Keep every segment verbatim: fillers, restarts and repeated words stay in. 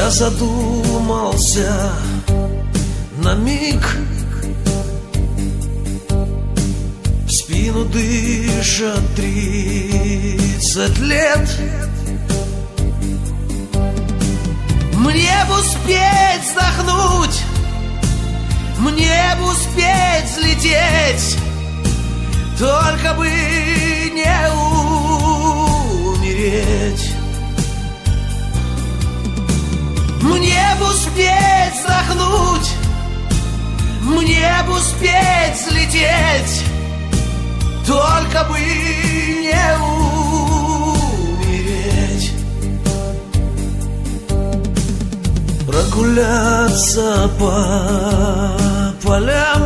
Я задумался на миг, в спину дышат тридцать лет. Мне бы успеть вздохнуть, мне бы успеть взлететь, только бы не умереть. Мне бы успеть вздохнуть, мне бы успеть взлететь, только бы не умереть. Прогуляться по полям,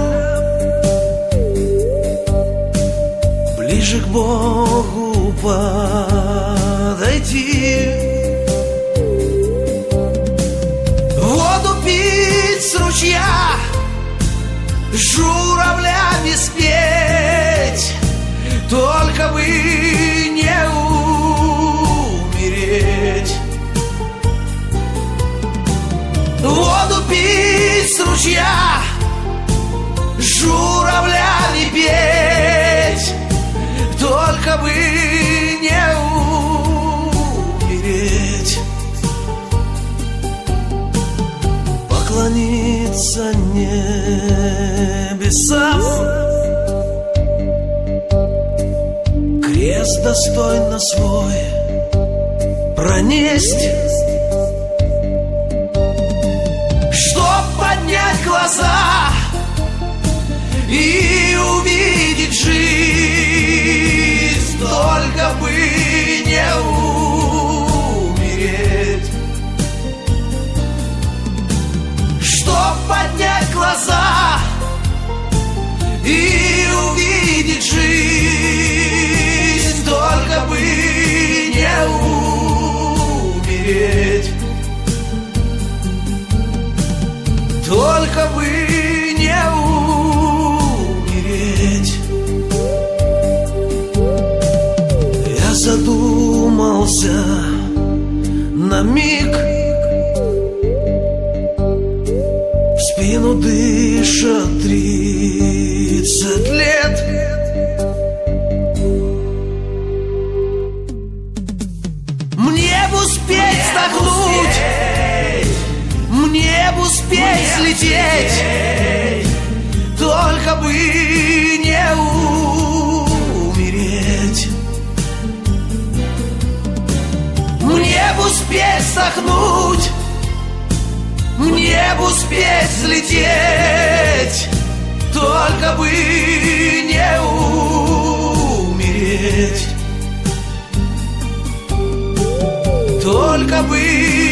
ближе к Богу подойти, воду пить с ручья, журавлями спеть, только бы не умереть. Воду пить с ручья, журавлями петь, только бы не умереть. Поклониться небесам, крест достойно свой пронесть, чтоб поднять глаза и увидеть жизнь, только бы не умереть. Чтоб поднять глаза и увидеть жизнь, только бы не умереть. Только бы не умереть. Я задумался на миг, в спину дышат тридцать лет. Мне бы успеть вздохнуть, мне бы успеть взлететь, только бы не умереть. Мне бы успеть вздохнуть, мне бы успеть взлететь, только бы не умереть. Только бы